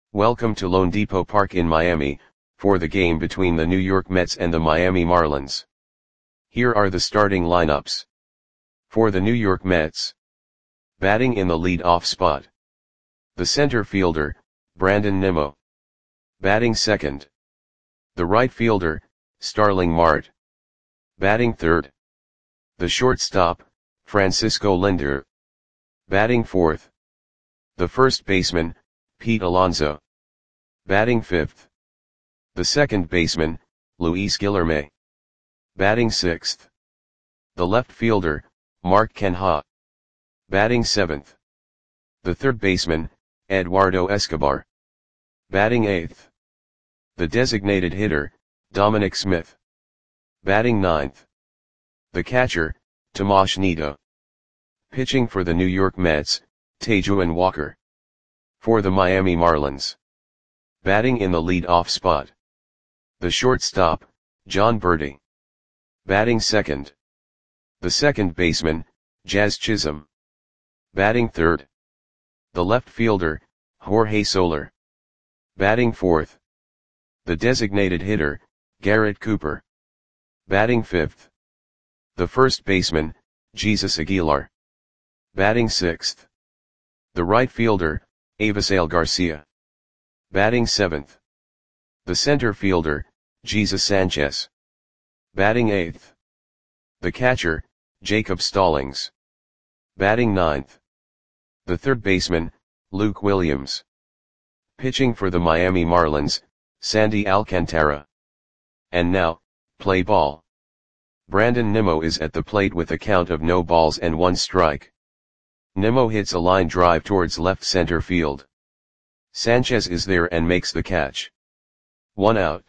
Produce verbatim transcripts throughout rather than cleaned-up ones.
Welcome to loanDepot Park in Miami, for the game between the New York Mets and the Miami Marlins. Here are the starting lineups. For the New York Mets. Batting in the lead-off spot. The center fielder, Brandon Nimmo. Batting second. The right fielder, Starling Marte. Batting third. The shortstop, Francisco Lindor. Batting fourth. The first baseman, Pete Alonso. Batting fifth. The second baseman, Luis Guillorme. Batting sixth. The left fielder, Mark Canha. Batting seventh. The third baseman, Eduardo Escobar. Batting eighth. The designated hitter, Dominic Smith. Batting ninth. The catcher, Tomas Nido. Pitching for the New York Mets, Taijuan Walker. For the Miami Marlins. Batting in the lead-off spot. The shortstop, Jon Berti. Batting second. The second baseman, Jazz Chisholm. Batting third. The left fielder, Jorge Soler. Batting fourth. The designated hitter, Garrett Cooper. Batting fifth. The first baseman, Jesus Aguilar. Batting sixth. The right fielder, Avisail Garcia. Batting seventh. The center fielder, Jesus Sanchez. Batting eighth. The catcher, Jacob Stallings. Batting ninth. The third baseman, Luke Williams. Pitching for the Miami Marlins, Sandy Alcantara. And now, play ball. Brandon Nimmo is at the plate with a count of no balls and one strike. Nimmo hits a line drive towards left center field. Sanchez is there and makes the catch. One out.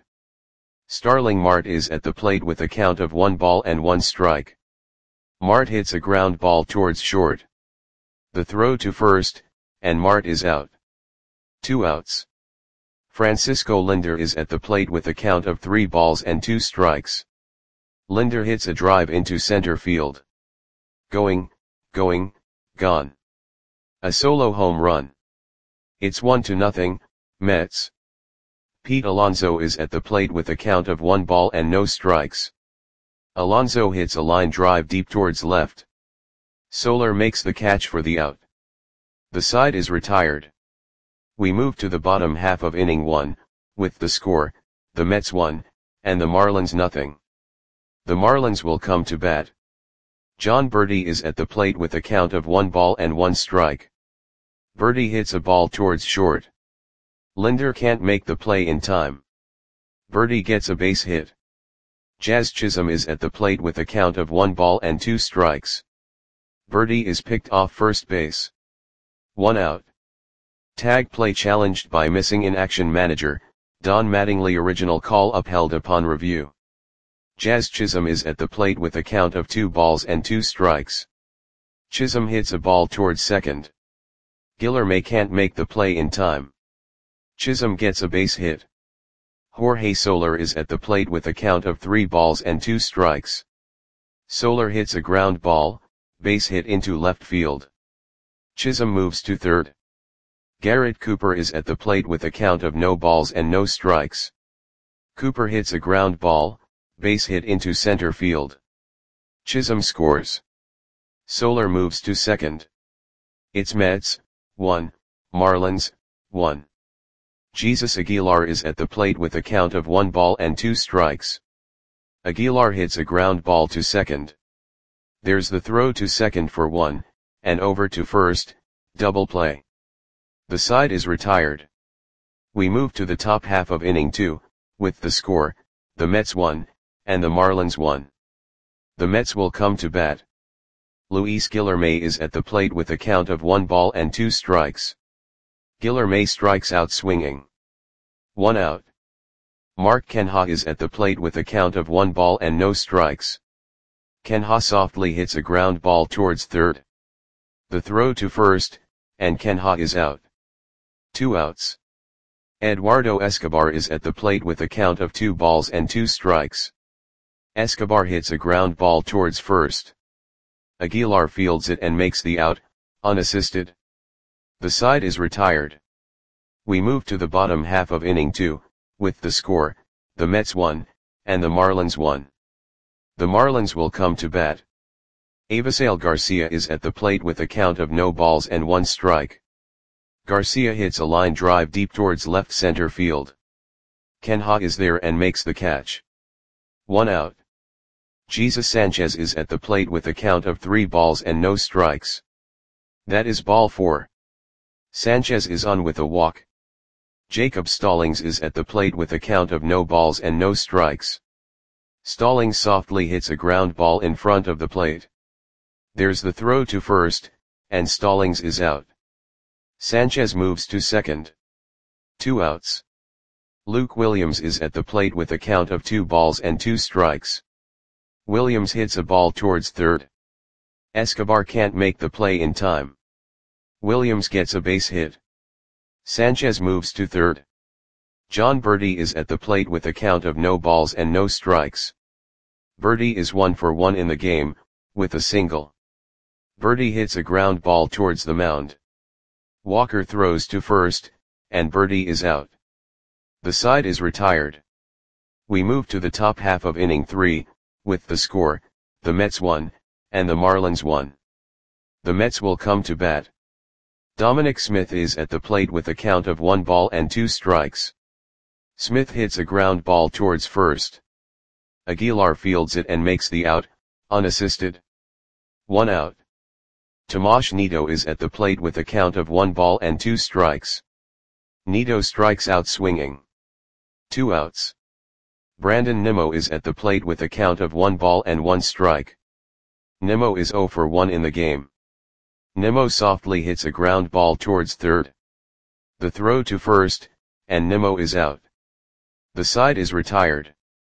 Starling Marte is at the plate with a count of one ball and one strike. Marte hits a ground ball towards short. The throw to first, and Marte is out. Two outs. Francisco Lindor is at the plate with a count of three balls and two strikes. Lindor hits a drive into center field. Going, going, gone. A solo home run. It's one to nothing, Mets. Pete Alonso is at the plate with a count of one ball and no strikes. Alonso hits a line drive deep towards left. Soler makes the catch for the out. The side is retired. We move to the bottom half of inning one, with the score, the Mets one, and the Marlins nothing. The Marlins will come to bat. Jon Berti is at the plate with a count of one ball and one strike. Berti hits a ball towards short. Lindor can't make the play in time. Berti gets a base hit. Jazz Chisholm is at the plate with a count of one ball and two strikes. Berti is picked off first base. One out. Tag play challenged by missing in action manager, Don Mattingly. Original call upheld upon review. Jazz Chisholm is at the plate with a count of two balls and two strikes. Chisholm hits a ball towards second. Guillorme can't make the play in time. Chisholm gets a base hit. Jorge Soler is at the plate with a count of three balls and two strikes. Soler hits a ground ball, base hit into left field. Chisholm moves to third. Garrett Cooper is at the plate with a count of no balls and no strikes. Cooper hits a ground ball, base hit into center field. Chisholm scores. Soler moves to second. It's Mets, one, Marlins, one. Jesus Aguilar is at the plate with a count of one ball and two strikes. Aguilar hits a ground ball to second. There's the throw to second for one, and over to first, double play. The side is retired. We move to the top half of inning two, with the score, the Mets one, and the Marlins one. The Mets will come to bat. Luis Guillorme is at the plate with a count of one ball and two strikes. Guillorme strikes out swinging. One out. Mark Canha is at the plate with a count of one ball and no strikes. Canha softly hits a ground ball towards third. The throw to first, and Canha is out. Two outs. Eduardo Escobar is at the plate with a count of two balls and two strikes. Escobar hits a ground ball towards first. Aguilar fields it and makes the out, unassisted. The side is retired. We move to the bottom half of inning two, with the score, the Mets one, and the Marlins one. The Marlins will come to bat. Avisail Garcia is at the plate with a count of no balls and one strike. Garcia hits a line drive deep towards left center field. Ken Ha is there and makes the catch. One out. Jesus Sanchez is at the plate with a count of three balls and no strikes. That is ball four. Sanchez is on with a walk. Jacob Stallings is at the plate with a count of no balls and no strikes. Stallings softly hits a ground ball in front of the plate. There's the throw to first, and Stallings is out. Sanchez moves to second. Two outs. Luke Williams is at the plate with a count of two balls and two strikes. Williams hits a ball towards third. Escobar can't make the play in time. Williams gets a base hit. Sanchez moves to third. John Berti is at the plate with a count of no balls and no strikes. Berti is one for one in the game, with a single. Berti hits a ground ball towards the mound. Walker throws to first, and Berti is out. The side is retired. We move to the top half of inning three, with the score, the Mets one, and the Marlins one. The Mets will come to bat. Dominic Smith is at the plate with a count of one ball and two strikes. Smith hits a ground ball towards first. Aguilar fields it and makes the out, unassisted. One out. Tomas Nido is at the plate with a count of one ball and two strikes. Nido strikes out swinging. Two outs. Brandon Nimmo is at the plate with a count of one ball and one strike. Nimmo is zero for one in the game. Nimmo softly hits a ground ball towards third. The throw to first, and Nimmo is out. The side is retired.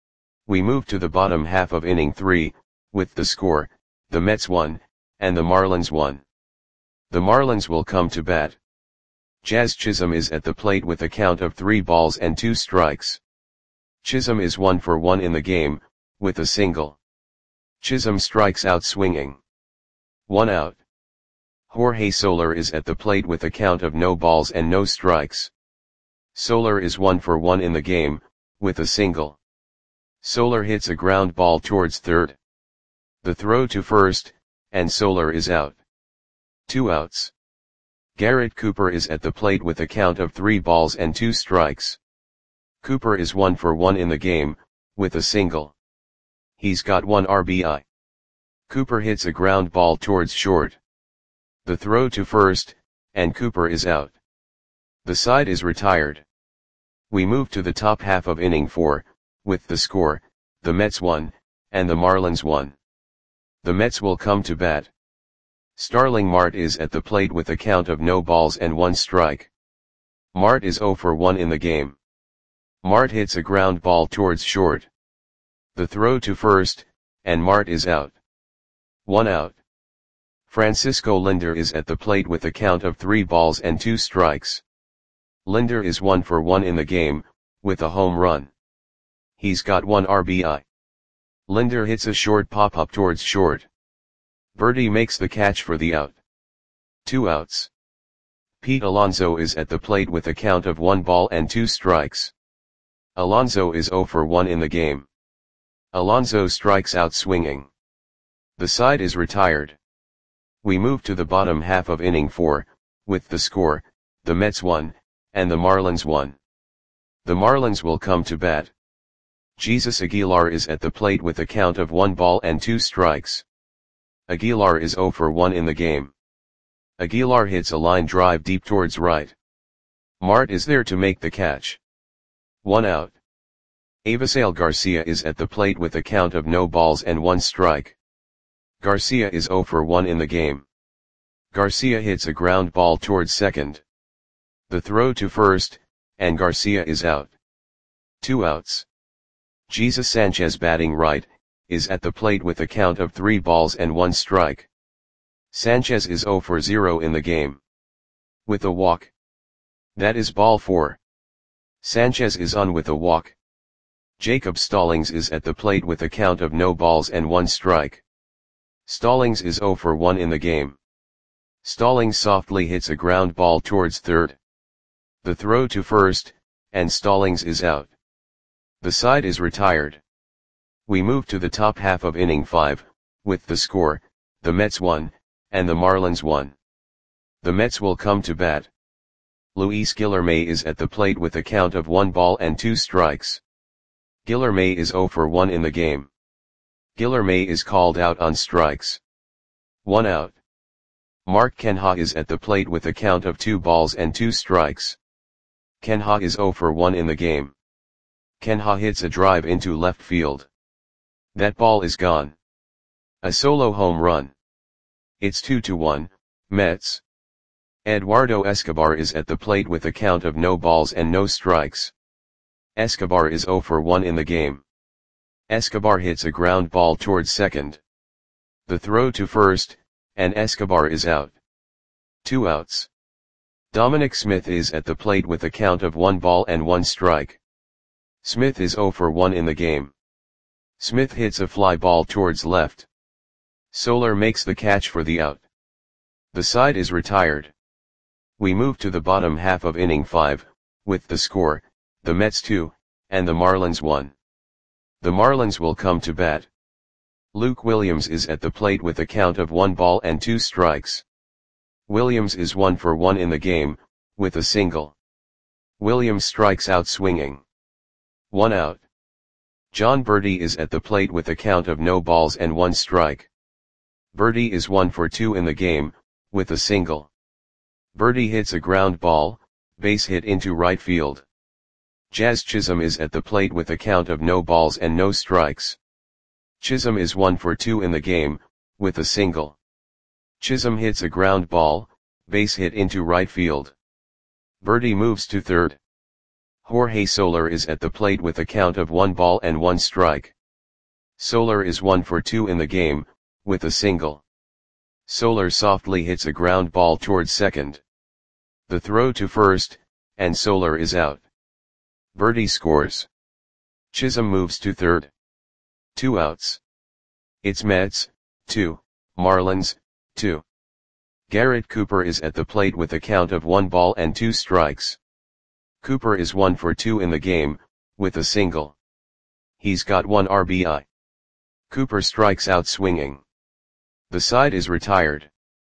We move to the bottom half of inning three, with the score, the Mets one, and the Marlins one. The Marlins will come to bat. Jazz Chisholm is at the plate with a count of three balls and two strikes. Chisholm is one for one in the game, with a single. Chisholm strikes out swinging. One out. Jorge Soler is at the plate with a count of no balls and no strikes. Soler is one for one in the game, with a single. Soler hits a ground ball towards third. The throw to first, and Soler is out. Two outs. Garrett Cooper is at the plate with a count of three balls and two strikes. Cooper is one for one in the game, with a single. He's got one R B I. Cooper hits a ground ball towards short. The throw to first, and Cooper is out. The side is retired. We move to the top half of inning four, with the score, the Mets one, and the Marlins one. The Mets will come to bat. Starling Marte is at the plate with a count of no balls and one strike. Marte is zero for one in the game. Marte hits a ground ball towards short. The throw to first, and Marte is out. One out. Francisco Lindor is at the plate with a count of three balls and two strikes. Lindor is one for one in the game, with a home run. He's got one R B I. Lindor hits a short pop-up towards short. Berti makes the catch for the out. Two outs. Pete Alonso is at the plate with a count of one ball and two strikes. Alonso is zero for one in the game. Alonso strikes out swinging. The side is retired. We move to the bottom half of inning four, with the score, the Mets one, and the Marlins one. The Marlins will come to bat. Jesus Aguilar is at the plate with a count of one ball and two strikes. Aguilar is zero for one in the game. Aguilar hits a line drive deep towards right. Marte is there to make the catch. One out. Avisail Garcia is at the plate with a count of no balls and one strike. Garcia is zero for one in the game. Garcia hits a ground ball towards second. The throw to first, and Garcia is out. Two outs. Jesus Sanchez batting right, is at the plate with a count of three balls and one strike. Sanchez is zero for zero in the game. With a walk. That is ball four. Sanchez is on with a walk. Jacob Stallings is at the plate with a count of no balls and one strike. Stallings is zero for one in the game. Stallings softly hits a ground ball towards third. The throw to first, and Stallings is out. The side is retired. We move to the top half of inning five, with the score, the Mets one, and the Marlins one. The Mets will come to bat. Luis Guillorme is at the plate with a count of one ball and two strikes. Guillorme is zero for one in the game. Guillorme is called out on strikes. One out. Mark Canha is at the plate with a count of two balls and two strikes. Canha is zero for one in the game. Canha hits a drive into left field. That ball is gone. A solo home run. It's two to one, Mets. Eduardo Escobar is at the plate with a count of no balls and no strikes. Escobar is zero for one in the game. Escobar hits a ground ball towards second. The throw to first, and Escobar is out. Two outs. Dominic Smith is at the plate with a count of one ball and one strike. Smith is zero for one in the game. Smith hits a fly ball towards left. Soler makes the catch for the out. The side is retired. We move to the bottom half of inning five, with the score, the Mets two, and the Marlins one. The Marlins will come to bat. Luke Williams is at the plate with a count of one ball and two strikes. Williams is one for one in the game, with a single. Williams strikes out swinging. One out. John Berti is at the plate with a count of no balls and one strike. Berti is one for two in the game, with a single. Berti hits a ground ball, base hit into right field. Jazz Chisholm is at the plate with a count of no balls and no strikes. Chisholm is one for two in the game, with a single. Chisholm hits a ground ball, base hit into right field. Berti moves to third. Jorge Soler is at the plate with a count of one ball and one strike. Soler is one for two in the game, with a single. Soler softly hits a ground ball towards second. The throw to first, and Soler is out. Berti scores. Chisholm moves to third. Two outs. It's Mets, two, Marlins, two. Garrett Cooper is at the plate with a count of one ball and two strikes. Cooper is one for two in the game, with a single. He's got one R B I. Cooper strikes out swinging. The side is retired.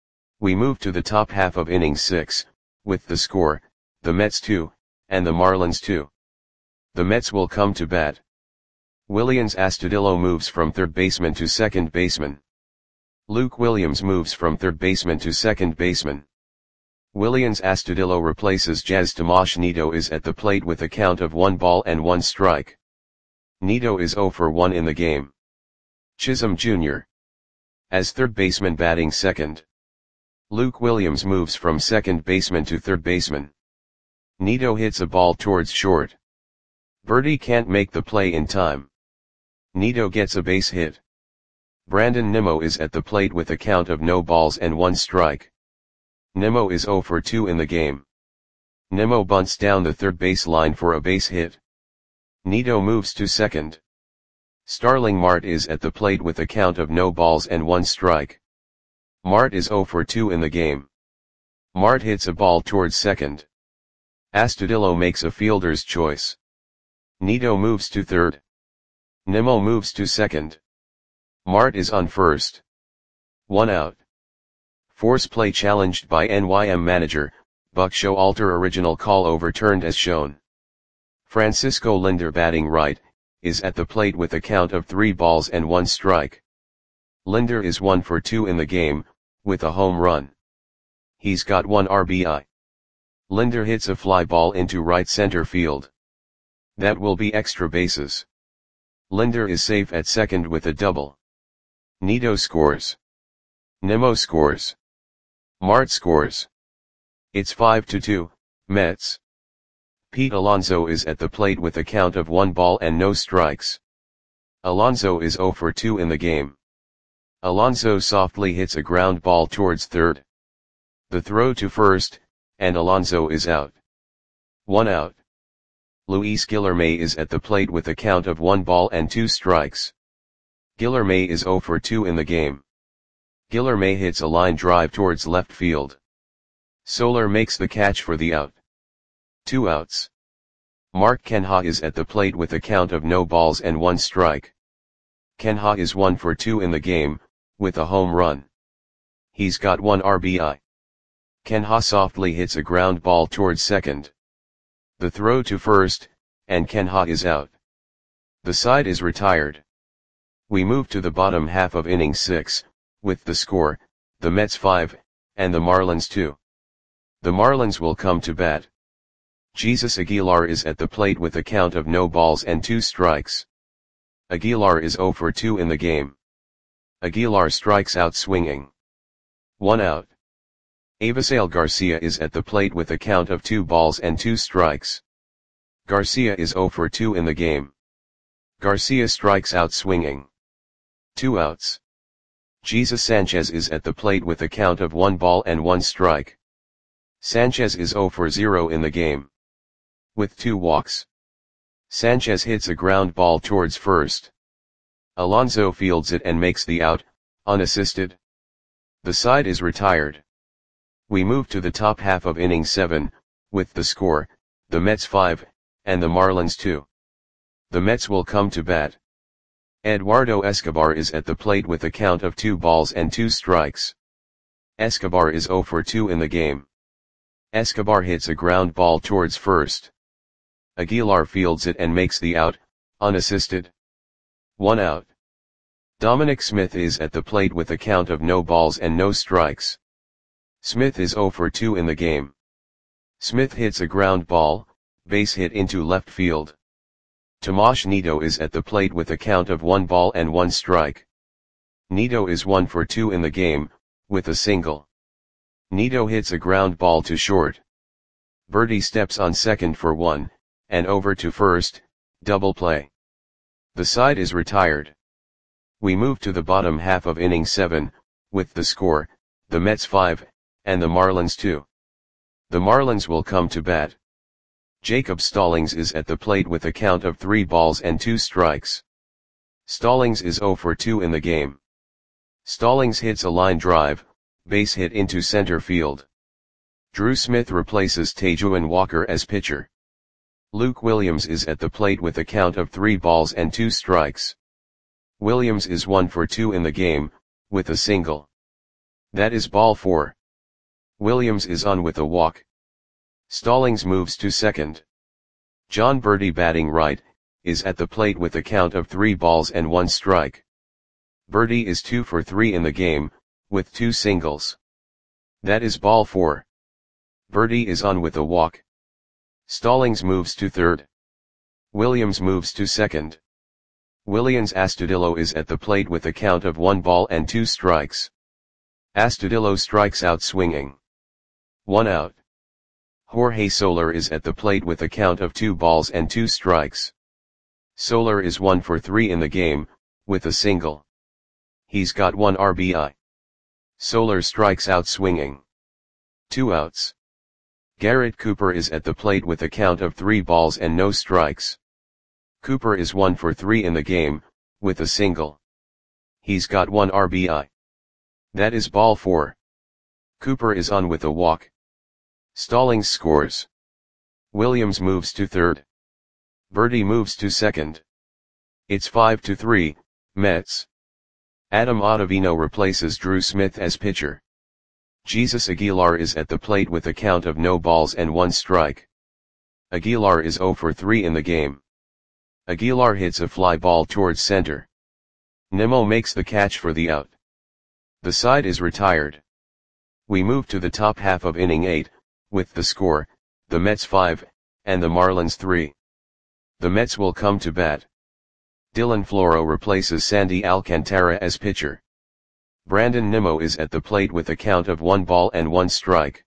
We move to the top half of inning six, with the score, the Mets two, and the Marlins two. The Mets will come to bat. Willians Astudillo moves from third baseman to second baseman. Luke Williams moves from third baseman to second baseman. Willians Astudillo replaces Jazz Tomas Nido is at the plate with a count of one ball and one strike. Nido is zero for one in the game. Chisholm Junior as third baseman batting second. Luke Williams moves from second baseman to third baseman. Nido hits a ball towards short. Berti can't make the play in time. Nido gets a base hit. Brandon Nimmo is at the plate with a count of no balls and one strike. Nimmo is zero for two in the game. Nimmo bunts down the third base line for a base hit. Nido moves to second. Starling Marte is at the plate with a count of no balls and one strike. Marte is zero for two in the game. Marte hits a ball towards second. Astudillo makes a fielder's choice. Nido moves to third. Nimmo moves to second. Marte is on first. One out. Force play challenged by N Y M manager, Buck Showalter. Original call overturned as shown. Francisco Lindor batting right, is at the plate with a count of three balls and one strike. Lindor is one for two in the game, with a home run. He's got one R B I. Lindor hits a fly ball into right center field. That will be extra bases. Lindor is safe at second with a double. Nido scores. Nimmo scores. Marte scores. It's five to two, Mets. Pete Alonso is at the plate with a count of one ball and no strikes. Alonso is zero for two in the game. Alonso softly hits a ground ball towards third. The throw to first, and Alonso is out. One out. Luis Guillorme is at the plate with a count of one ball and two strikes. Guillorme is zero for two in the game. Guillorme hits a line drive towards left field. Soler makes the catch for the out. two outs. Mark Canha is at the plate with a count of no balls and one strike. Canha is one for two in the game, with a home run. He's got one R B I. Canha softly hits a ground ball towards second. The throw to first, and Canha is out. The side is retired. We move to the bottom half of inning six, with the score, the Mets five, and the Marlins two. The Marlins will come to bat. Jesus Aguilar is at the plate with a count of no balls and two strikes. Aguilar is zero for two in the game. Aguilar strikes out swinging. One out. Avisail Garcia is at the plate with a count of two balls and two strikes. Garcia is zero for two in the game. Garcia strikes out swinging. Two outs. Jesus Sanchez is at the plate with a count of one ball and one strike. Sanchez is zero for zero in the game. With two walks. Sanchez hits a ground ball towards first. Alonso fields it and makes the out, unassisted. The side is retired. We move to the top half of inning seven, with the score, the Mets five, and the Marlins two. The Mets will come to bat. Eduardo Escobar is at the plate with a count of two balls and two strikes. Escobar is zero for two in the game. Escobar hits a ground ball towards first. Aguilar fields it and makes the out, unassisted. One out. Dominic Smith is at the plate with a count of no balls and no strikes. Smith is zero for two in the game. Smith hits a ground ball, base hit into left field. Tomas Nido is at the plate with a count of one ball and one strike. Nido is one for two in the game, with a single. Nido hits a ground ball to short. Berti steps on second for one, and over to first, double play. The side is retired. We move to the bottom half of inning seven, with the score, the Mets five, and the Marlins two. The Marlins will come to bat. Jacob Stallings is at the plate with a count of three balls and two strikes. Stallings is zero for two in the game. Stallings hits a line drive, base hit into center field. Drew Smith replaces Tejuan Walker as pitcher. Luke Williams is at the plate with a count of three balls and two strikes. Williams is one for two in the game, with a single. That is ball four. Williams is on with a walk. Stallings moves to second. John Berti, batting right, is at the plate with a count of three balls and one strike. Berti is two for three in the game, with two singles. That is ball four. Berti is on with a walk. Stallings moves to third. Williams moves to second. Willians Astudillo is at the plate with a count of one ball and two strikes. Astudillo strikes out swinging. One out. Jorge Soler is at the plate with a count of two balls and two strikes. Soler is one for three in the game, with a single. He's got one R B I. Soler strikes out swinging. Two outs. Garrett Cooper is at the plate with a count of three balls and no strikes. Cooper is one for three in the game, with a single. He's got one R B I. That is ball four. Cooper is on with a walk. Stallings scores. Williams moves to third. Berti moves to second. It's five to three, Mets. Adam Ottavino replaces Drew Smith as pitcher. Jesus Aguilar is at the plate with a count of no balls and one strike. Aguilar is zero for three in the game. Aguilar hits a fly ball towards center. Nimmo makes the catch for the out. The side is retired. We move to the top half of inning eight, with the score, the Mets five, and the Marlins three. The Mets will come to bat. Dylan Floro replaces Sandy Alcantara as pitcher. Brandon Nimmo is at the plate with a count of one ball and one strike.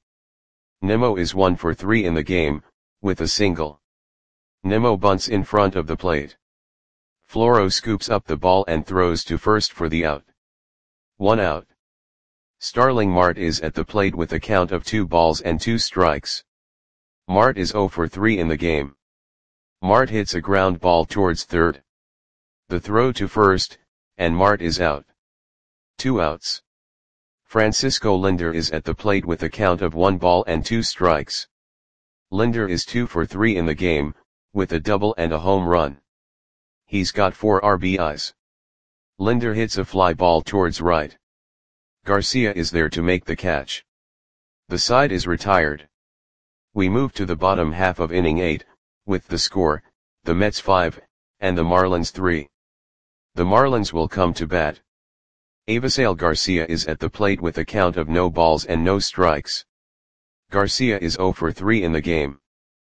Nimmo is one for three in the game, with a single. Nimmo bunts in front of the plate. Floro scoops up the ball and throws to first for the out. One out. Starling Marte is at the plate with a count of two balls and two strikes. Marte is zero for three in the game. Marte hits a ground ball towards third. The throw to first, and Marte is out. Two outs. Francisco Lindor is at the plate with a count of one ball and two strikes. Lindor is two for three in the game, with a double and a home run. He's got four R B Is. Lindor hits a fly ball towards right. Garcia is there to make the catch. The side is retired. We move to the bottom half of inning eight, with the score, the Mets five, and the Marlins three. The Marlins will come to bat. Avisail Garcia is at the plate with a count of no balls and no strikes. Garcia is zero for three in the game.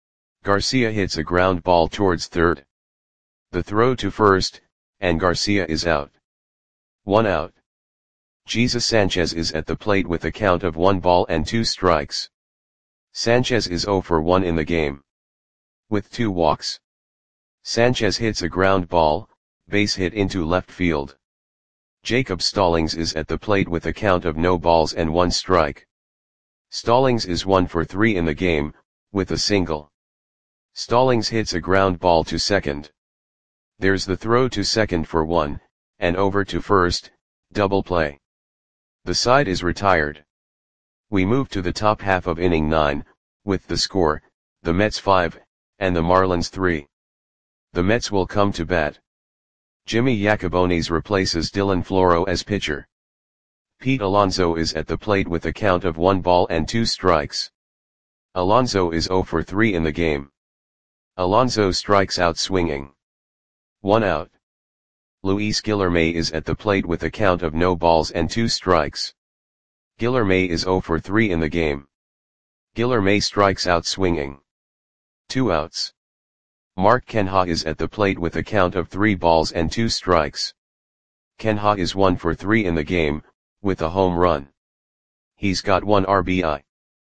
Garcia hits a ground ball towards third. The throw to first, and Garcia is out. One out. Jesus Sanchez is at the plate with a count of one ball and two strikes. Sanchez is zero for one in the game. With two walks. Sanchez hits a ground ball, base hit into left field. Jacob Stallings is at the plate with a count of no balls and one strike. Stallings is one for three in the game, with a single. Stallings hits a ground ball to second. There's the throw to second for one, and over to first, double play. The side is retired. We move to the top half of inning nine, with the score, the Mets five, and the Marlins three. The Mets will come to bat. Jimmy Yacobonis replaces Dylan Floro as pitcher. Pete Alonso is at the plate with a count of one ball and two strikes. Alonso is zero for three in the game. Alonso strikes out swinging. One out. Luis Guillorme is at the plate with a count of no balls and two strikes. Guillorme is zero for three in the game. Guillorme strikes out swinging. Two outs. Mark Canha is at the plate with a count of three balls and two strikes. Canha is one for three in the game, with a home run. He's got one R B I.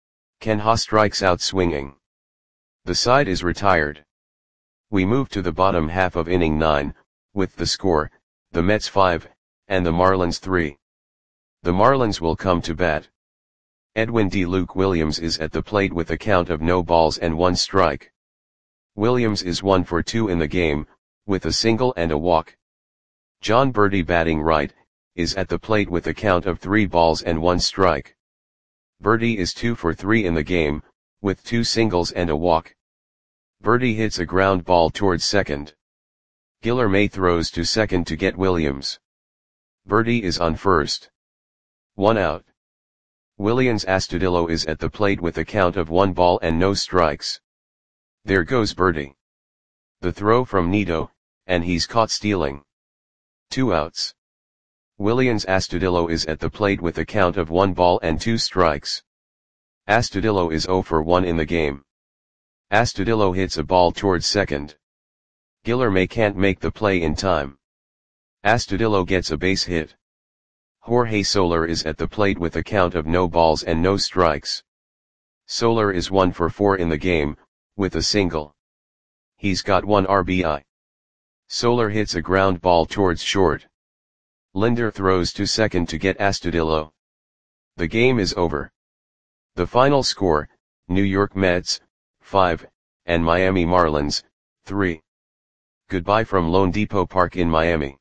Canha strikes out swinging. The side is retired. We move to the bottom half of inning nine, with the score, the Mets five, and the Marlins three. The Marlins will come to bat. Edwin D. Luke Williams is at the plate with a count of no balls and one strike. Williams is one for two in the game, with a single and a walk. John Birdie batting right, is at the plate with a count of three balls and one strike. Birdie is two for three in the game, with two singles and a walk. Birdie hits a ground ball towards second. Guillorme throws to second to get Williams. Birdie is on first. One out. Williams Astudillo is at the plate with a count of one ball and no strikes. There goes Birdie. The throw from Nido, and he's caught stealing. Two outs. Williams Astudillo is at the plate with a count of one ball and two strikes. Astudillo is zero for one in the game. Astudillo hits a ball towards second. Guillorme can't make the play in time. Astudillo gets a base hit. Jorge Soler is at the plate with a count of no balls and no strikes. Soler is one for four in the game, with a single. He's got one R B I. Soler hits a ground ball towards short. Lindor throws to second to get Astudillo. The game is over. The final score, New York Mets, five, and Miami Marlins, three. Goodbye from Lone Depot Park in Miami.